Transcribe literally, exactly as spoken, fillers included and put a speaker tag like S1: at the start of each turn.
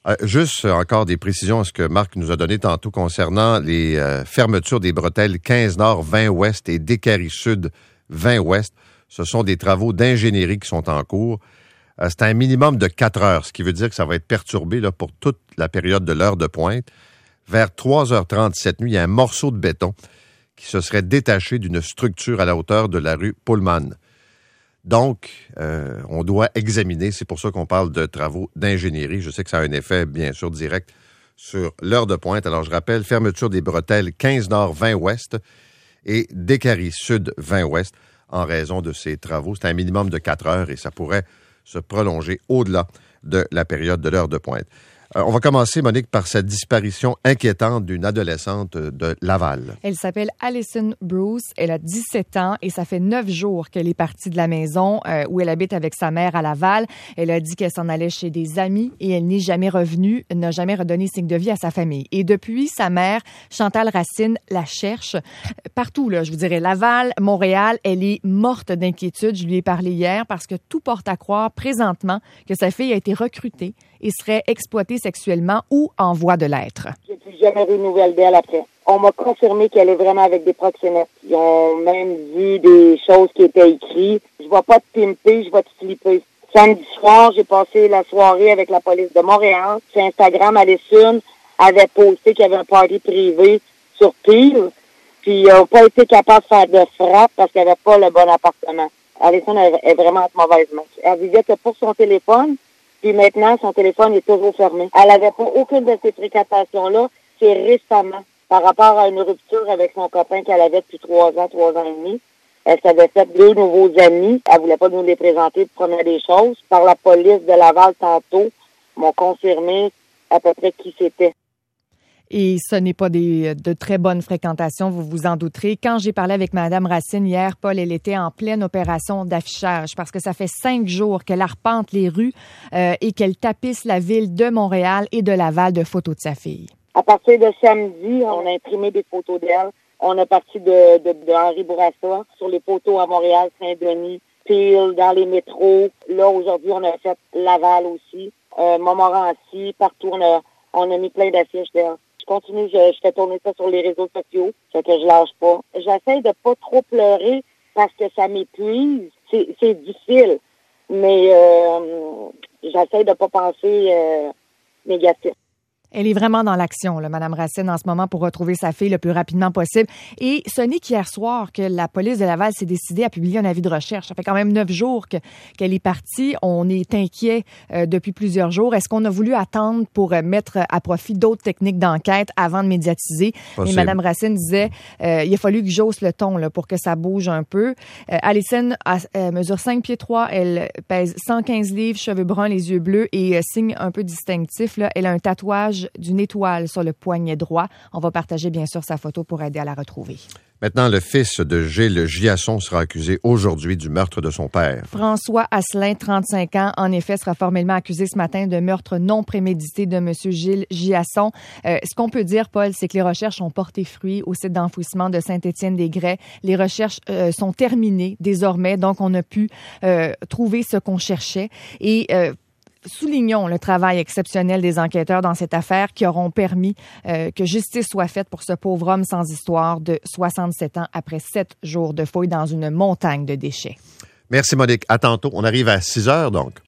S1: Euh, juste euh, encore des précisions à ce que Marc nous a donné tantôt concernant les euh, fermetures des bretelles quinze Nord, vingt Ouest et Décarie Sud, vingt Ouest. Ce sont des travaux d'ingénierie qui sont en cours. Euh, c'est un minimum de quatre heures, ce qui veut dire que ça va être perturbé là, pour toute la période de l'heure de pointe. Vers trois heures trente cette nuit, il y a un morceau de béton qui se serait détaché d'une structure à la hauteur de la rue Pullman. Donc, euh, on doit examiner, c'est pour ça qu'on parle de travaux d'ingénierie. Je sais que ça a un effet, bien sûr, direct sur l'heure de pointe. Alors, je rappelle, fermeture des bretelles quinze Nord, vingt Ouest et Décarie Sud, vingt Ouest en raison de ces travaux. C'est un minimum de quatre heures et ça pourrait se prolonger au-delà de la période de l'heure de pointe. Euh, on va commencer, Monique, par cette disparition inquiétante d'une adolescente de Laval.
S2: Elle s'appelle Alison Bruce. Elle a dix-sept ans et ça fait neuf jours qu'elle est partie de la maison euh, où elle habite avec sa mère à Laval. Elle a dit qu'elle s'en allait chez des amis et elle n'est jamais revenue, n'a jamais redonné signe de vie à sa famille. Et depuis, sa mère, Chantal Racine, la cherche partout, là, je vous dirais Laval, Montréal. Elle est morte d'inquiétude. Je lui ai parlé hier parce que tout porte à croire présentement que sa fille a été recrutée et serait exploitée sexuellement ou en voie de l'être.
S3: J'ai plus jamais eu de nouvelles d'elle après. On m'a confirmé qu'elle est vraiment avec des proxénètes. Ils ont même vu des choses qui étaient écrites. Je vais pas te pimper, je vais te flipper. Samedi soir, j'ai passé la soirée avec la police de Montréal. Sur Instagram, Alison avait posté qu'il y avait un party privé sur Peel. Puis ils n'ont pas été capables de faire de frappe parce qu'elle n'avait pas le bon appartement. Alison est vraiment en mauvaise main. Elle vivait que pour son téléphone. Puis maintenant, son téléphone est toujours fermé. Elle n'avait pas aucune de ces fréquentations-là. C'est récemment, par rapport à une rupture avec son copain qu'elle avait depuis trois ans, trois ans et demi. Elle s'avait fait deux nouveaux amis. Elle voulait pas nous les présenter pour première des choses. Par la police de Laval tantôt, m'ont confirmé à peu près qui c'était.
S2: Et ce n'est pas des, de très bonnes fréquentations, vous vous en douterez. Quand j'ai parlé avec Mme Racine hier, Paul, elle était en pleine opération d'affichage parce que ça fait cinq jours qu'elle arpente les rues euh, et qu'elle tapisse la ville de Montréal et de Laval de photos de sa fille.
S3: À partir de samedi, on a imprimé des photos d'elle. On a parti de, de, de Henri Bourassa sur les photos à Montréal, Saint-Denis, Peel, dans les métros. Là, aujourd'hui, on a fait Laval aussi, euh, Montmorency, partout. On a, on a mis plein d'affiches d'elle. Je continue, je, je fais tourner ça sur les réseaux sociaux, fait que je lâche pas. J'essaie de pas trop pleurer parce que ça m'épuise. C'est, c'est difficile, mais euh, j'essaie de pas penser euh, négatif.
S2: Elle est vraiment dans l'action, là, Mme Racine, en ce moment, pour retrouver sa fille le plus rapidement possible. Et ce n'est qu'hier soir que la police de Laval s'est décidée à publier un avis de recherche. Ça fait quand même neuf jours que, qu'elle est partie. On est inquiet euh, depuis plusieurs jours. Est-ce qu'on a voulu attendre pour euh, mettre à profit d'autres techniques d'enquête avant de médiatiser? Mais Mme Racine disait, euh, il a fallu que j'hausse le ton là, pour que ça bouge un peu. Euh, Alison a, euh, mesure cinq pieds trois, elle pèse cent quinze livres, cheveux bruns, les yeux bleus et euh, signe un peu distinctif. Là, elle a un tatouage d'une étoile sur le poignet droit. On va partager bien sûr sa photo pour aider à la retrouver.
S1: Maintenant, le fils de Gilles Giasson sera accusé aujourd'hui du meurtre de son père.
S2: François Asselin, trente-cinq ans, en effet, sera formellement accusé ce matin de meurtre non prémédité de M. Gilles Giasson. Euh, ce qu'on peut dire, Paul, c'est que les recherches ont porté fruit au site d'enfouissement de Saint-Étienne-des-Grès. Les recherches euh, sont terminées désormais, donc on a pu euh, trouver ce qu'on cherchait. Et euh, soulignons le travail exceptionnel des enquêteurs dans cette affaire qui auront permis euh, que justice soit faite pour ce pauvre homme sans histoire de soixante-sept ans après sept jours de fouilles dans une montagne de déchets.
S1: Merci, Monique. À tantôt. On arrive à six heures, donc.